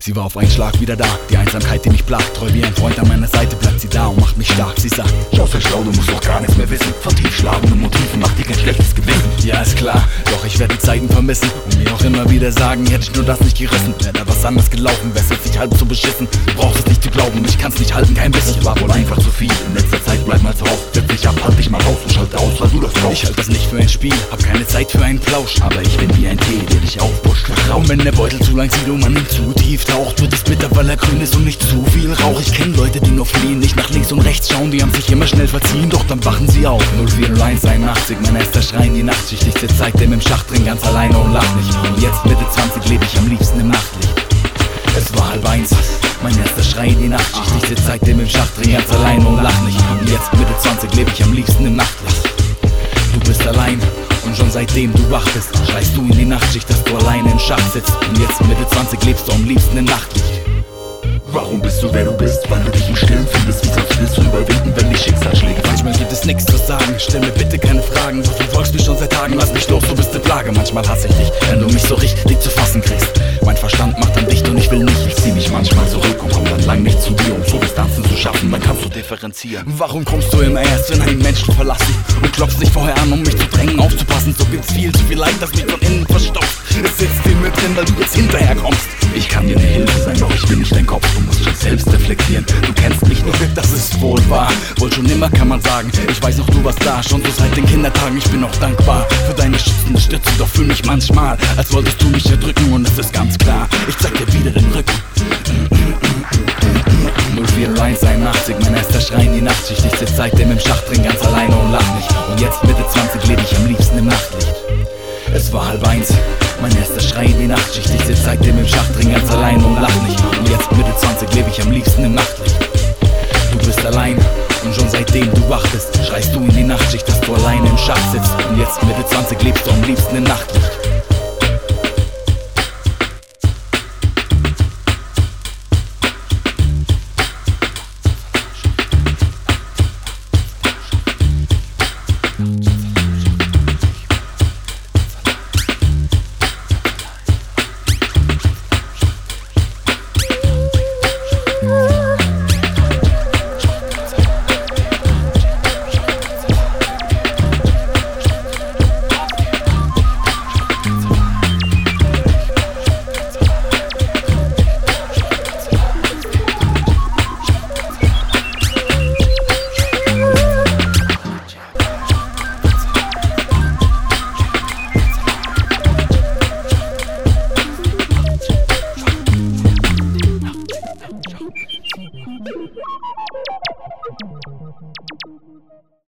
Sie war auf einen Schlag wieder da, die Einsamkeit, die mich plagt. Treu wie ein Freund an meiner Seite bleibt sie da und macht mich stark. Sie sagt: Schau sehr schlau, du musst doch gar nichts mehr wissen. Von tiefschlagenden Motiven macht dir kein schlechtes Gewissen. Ja, ist klar, doch ich werde die Zeiten vermissen und mir auch immer wieder sagen, hätte ich nur das nicht gerissen, wäre da was anders gelaufen, wär's jetzt nicht halb so beschissen. Du brauchst es nicht zu glauben, ich kann's nicht halten, kein bisschen. Das war wohl einfach zu viel, in letzter Zeit bleib mal zu Hause. Setz dich ab, halt dich mal raus und schalte aus, weil du das brauchst. Ich halte das nicht für ein Spiel, hab keine Zeit für einen Plausch, aber ich bin wie ein Tee, der dich aufpusht, vertraut. Und wenn der Beutel zu lang zieht und man nicht zu tief taucht, wird es bitter, weil er grün ist und nicht zu viel Rauch. Ich kenn Leute, die nur fliehen, nicht nach links und rechts schauen, die haben sich immer schnell verziehen, doch dann wachen sie auf. 040181, mein erster Schrei in die Nachtschicht. Ich sitz seitdem im Schacht drin, ganz alleine und lach nicht. Und jetzt Mitte 20 lebe ich am liebsten im Nachtlicht. Es war 12:30, mein erster Schrei in die Nachtschicht. Ich sitz seitdem im Schacht drin, ganz alleine und lach nicht. Und jetzt Mitte 20 lebe ich am liebsten im Nachtlicht. Du bist allein und schon seitdem du wach bist, schreist du in die Nachtschicht, dass du alleine im Schacht sitzt. Und jetzt Mitte 20 lebst du am liebsten im Nachtlicht. Warum bist du, wer du bist, weil du dich im Stillen findest? Wie sonst willst du überwinden, wenn die Schicksalsschläge? Manchmal gibt es nichts zu sagen, stell mir bitte keine Fragen. Du verfolgst mich schon seit Tagen, lass mich los, du bist eine Plage. Manchmal hasse ich dich, wenn du mich so richtig zu fassen kriegst. Mein Verstand macht dann dicht und ich will nicht. Ich zieh mich manchmal zurück und komm dann lang nicht zu dir, um so Distanzen zu schaffen, dann kannst du differenzieren. Warum kommst du immer erst, wenn einen Menschen verlassen und klopfst nicht vorher an, um mich zu drängen, aufzupassen? So gibt's viel zu viel Leid, das mich von innen verstopft. Es sitzt in mir drin, weil du jetzt hinterher kommst. Ich kann dir eine Hilfe sein, doch ich bin nicht dein Kopf. Du musst dich selbst reflektieren, du kennst mich nur. Das ist wohl wahr, wohl schon immer kann man sagen. Ich weiß noch, du warst da, schon so seit den Kindertagen. Ich bin auch dankbar für deine schützende Stütze, doch fühl mich manchmal, als wolltest du mich erdrücken. Und es ist ganz klar, ich zeig dir wieder den Rücken. 040181, mein erster Schrei in die Nachtschicht. Ich sitz seitdem im Schacht drin, ganz alleine und lach nicht. Und jetzt Mitte 20 lebe ich am liebsten im Nachtlicht. Es war 12:30, mein erster Schrei in die Nachtschicht. Ich sitz seitdem im Schacht drin, ganz alleine und lach nicht. Und jetzt Mitte 20 lebe ich am liebsten im Nachtlicht. Du bist allein und schon seitdem du wach bist, schreist du in die Nachtschicht, dass du alleine im Schacht sitzt. Und jetzt Mitte 20 lebst du am liebsten im Nachtlicht.